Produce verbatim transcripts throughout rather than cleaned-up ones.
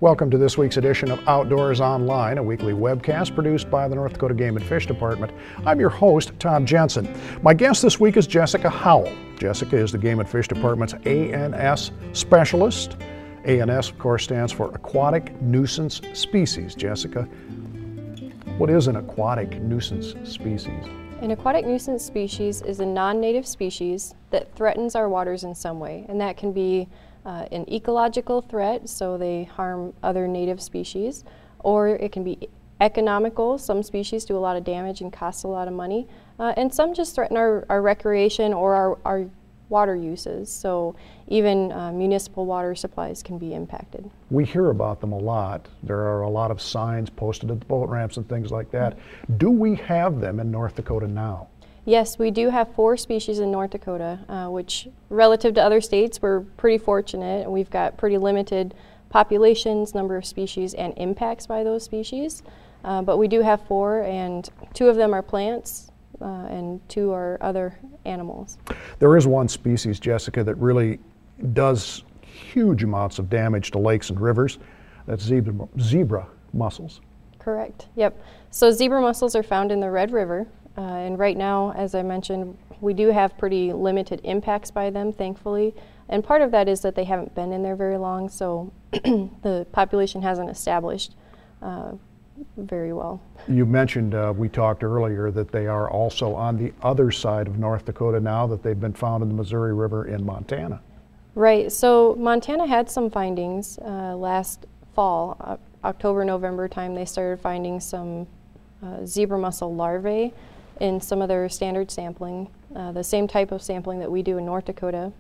Welcome to this week's edition of Outdoors Online, a weekly webcast produced by the North Dakota Game and Fish Department. I'm your host, Todd Jensen. My guest this week is Jessica Howell. Jessica is the Game and Fish Department's A N S specialist. A N S, of course, stands for Aquatic Nuisance Species. Jessica, what is an aquatic nuisance species? An aquatic nuisance species is a non-native species that threatens our waters in some way, and that can be uh, an ecological threat, so they harm other native species, or it can be economical. Some species do a lot of damage and cost a lot of money, uh, and some just threaten our, our recreation or our, our water uses, so even uh, municipal water supplies can be impacted. We hear about them a lot. There are a lot of signs posted at the boat ramps and things like that. Mm-hmm. Do we have them in North Dakota now? Yes, we do have four species in North Dakota, uh, which relative to other states, we're pretty fortunate. We've got pretty limited populations, number of species, and impacts by those species. Uh, but we do have four, and two of them are plants, uh, and two are other animals. There is one species, Jessica, that really does huge amounts of damage to lakes and rivers. That's zebra, zebra mussels. Correct, yep. So zebra mussels are found in the Red River. Uh, and right now, as I mentioned, we do have pretty limited impacts by them, thankfully. And part of that is that they haven't been in there very long, so the population hasn't established uh, very well. You mentioned, uh, we talked earlier, that they are also on the other side of North Dakota now, that they've been found in the Missouri River in Montana. Right, so Montana had some findings uh, last fall, uh, October, November time. They started finding some uh, zebra mussel larvae in some of their standard sampling, uh, the same type of sampling that we do in North Dakota.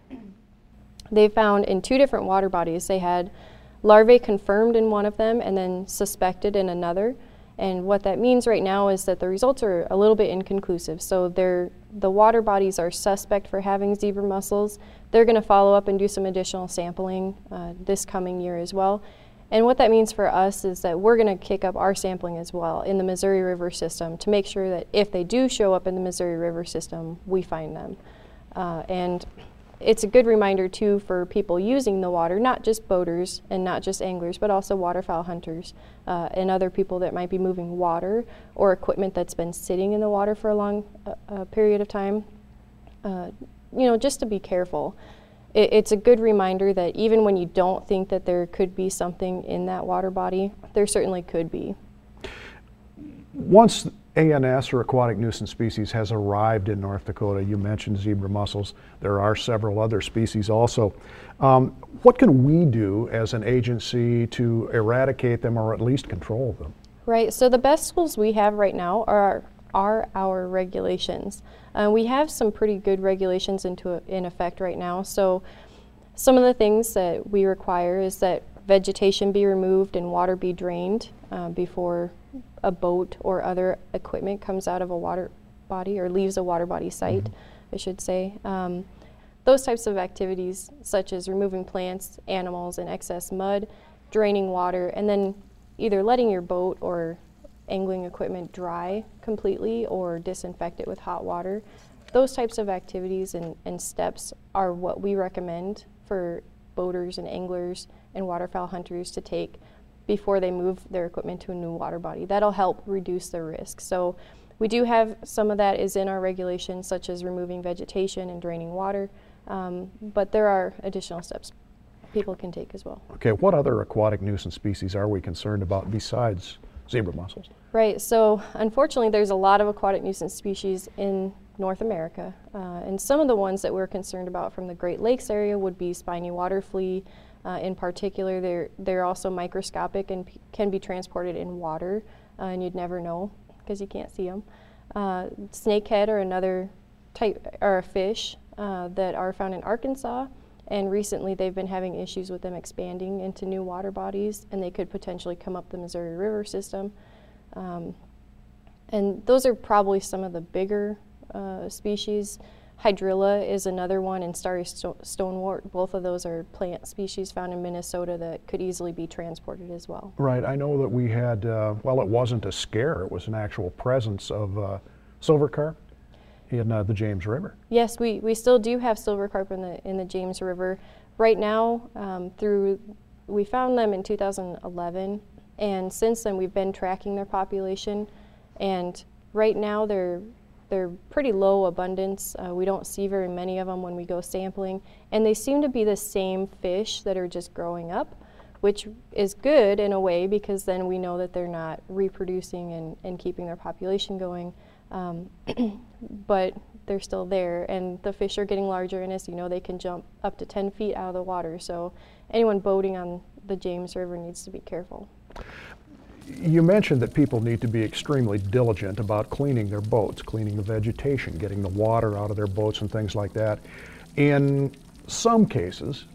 They found in two different water bodies, they had larvae confirmed in one of them and then suspected in another. And what that means right now is that the results are a little bit inconclusive. So they're, the water bodies are suspect for having zebra mussels. They're gonna follow up and do some additional sampling uh, this coming year as well. And what that means for us is that we're going to kick up our sampling as well in the Missouri River system to make sure that if they do show up in the Missouri River system, we find them. Uh, and it's a good reminder too for people using the water, not just boaters and not just anglers, but also waterfowl hunters uh, and other people that might be moving water or equipment that's been sitting in the water for a long uh, uh, period of time. Uh, you know, just to be careful. It's a good reminder that even when you don't think that there could be something in that water body, there certainly could be. Once A N S, or aquatic nuisance species, has arrived in North Dakota, you mentioned zebra mussels, there are several other species also. Um, what can we do as an agency to eradicate them or at least control them? Right, so the best tools we have right now are are our regulations. Uh, we have some pretty good regulations into in effect right now. So some of the things that we require is that vegetation be removed and water be drained uh, before a boat or other equipment comes out of a water body or leaves a water body site, mm-hmm. I should say. Um, those types of activities, such as removing plants, animals, and excess mud, draining water, and then either letting your boat or angling equipment dry completely or disinfect it with hot water. Those types of activities and, and steps are what we recommend for boaters and anglers and waterfowl hunters to take before they move their equipment to a new water body. That'll help reduce the risk. So we do have some of that is in our regulations, such as removing vegetation and draining water, um, but there are additional steps people can take as well. Okay, what other aquatic nuisance species are we concerned about besides zebra mussels? Right, so unfortunately there's a lot of aquatic nuisance species in North America, uh, and some of the ones that we're concerned about from the Great Lakes area would be spiny water flea. Uh, in particular, they're, they're also microscopic and p can be transported in water, uh, and you'd never know because you can't see them. Uh, snakehead are another type, or a fish uh, that are found in Arkansas. And recently they've been having issues with them expanding into new water bodies, and they could potentially come up the Missouri River system. Um, and those are probably some of the bigger uh, species. Hydrilla is another one, and starry sto stonewort. Both of those are plant species found in Minnesota that could easily be transported as well. Right, I know that we had, uh, well, it wasn't a scare, it was an actual presence of uh, silver carp in uh, the James River. Yes, we, we still do have silver carp in the, in the James River. Right now, um, through We found them in two thousand eleven, and since then we've been tracking their population, and right now they're they're pretty low abundance. Uh, we don't see very many of them when we go sampling, and they seem to be the same fish that are just growing up, which is good in a way because then we know that they're not reproducing and, and keeping their population going. Um, but they're still there, and the fish are getting larger, and as you know, they can jump up to ten feet out of the water. So anyone boating on the James River needs to be careful. You mentioned that people need to be extremely diligent about cleaning their boats, cleaning the vegetation, getting the water out of their boats and things like that. In some cases,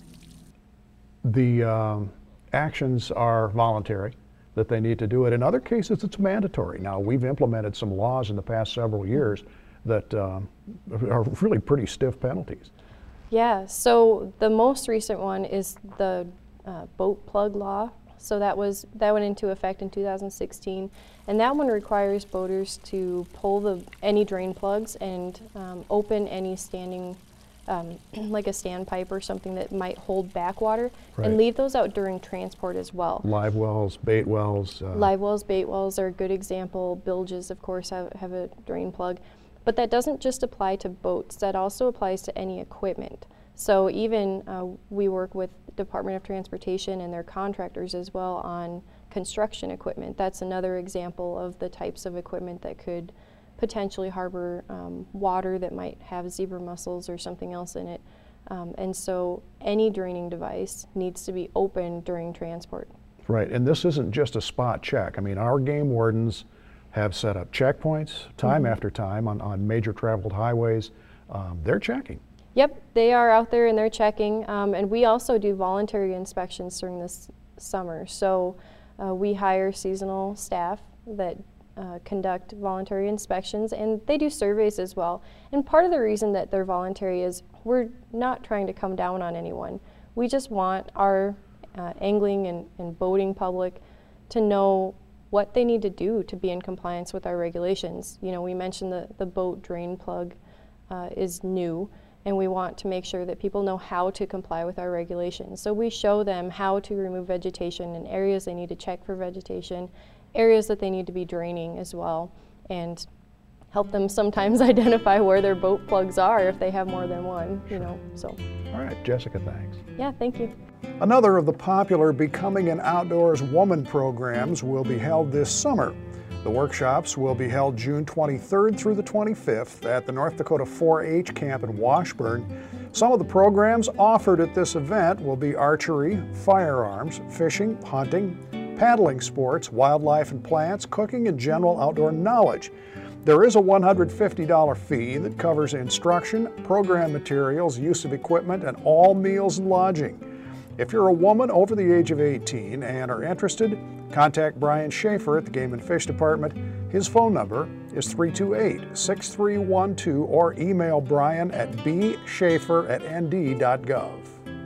the um, actions are voluntary, that they need to do it. In other cases, it's mandatory. Now, we've implemented some laws in the past several years that um, are really pretty stiff penalties. Yeah, so the most recent one is the uh, boat plug law. So that was that went into effect in two thousand sixteen, and that one requires boaters to pull the any drain plugs and um, open any standing, um, like a standpipe or something that might hold back water, right, and leave those out during transport as well. Live wells, bait wells. Uh, Live wells, bait wells are a good example. Bilges, of course, have, have a drain plug. But that doesn't just apply to boats, that also applies to any equipment. So even uh, we work with Department of Transportation and their contractors as well on construction equipment. That's another example of the types of equipment that could potentially harbor um, water that might have zebra mussels or something else in it. Um, and so any draining device needs to be open during transport. Right, and this isn't just a spot check. I mean, our game wardens have set up checkpoints time mm-hmm. after time on, on major traveled highways. Um, they're checking. Yep, they are out there and they're checking. Um, and we also do voluntary inspections during this summer. So uh, we hire seasonal staff that uh, conduct voluntary inspections, and they do surveys as well. And part of the reason that they're voluntary is we're not trying to come down on anyone. We just want our uh, angling and, and boating public to know what they need to do to be in compliance with our regulations. You know, we mentioned the, the boat drain plug uh, is new, and we want to make sure that people know how to comply with our regulations. So we show them how to remove vegetation in areas they need to check for vegetation, areas that they need to be draining as well, and help them sometimes identify where their boat plugs are if they have more than one, you know, so. All right, Jessica, thanks. Yeah, thank you. Another of the popular Becoming an Outdoors Woman programs will be held this summer. The workshops will be held June twenty-third through the twenty-fifth at the North Dakota four H camp in Washburn. Some of the programs offered at this event will be archery, firearms, fishing, hunting, paddling sports, wildlife and plants, cooking, and general outdoor knowledge. There is a one hundred fifty dollar fee that covers instruction, program materials, use of equipment, and all meals and lodging. If you're a woman over the age of eighteen and are interested, contact Brian Schaefer at the Game and Fish Department. His phone number is three two eight, six three one two or email Brian at b schaefer at n d dot gov.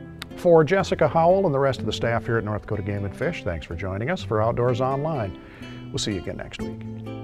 For Jessica Howell and the rest of the staff here at North Dakota Game and Fish, thanks for joining us for Outdoors Online. We'll see you again next week.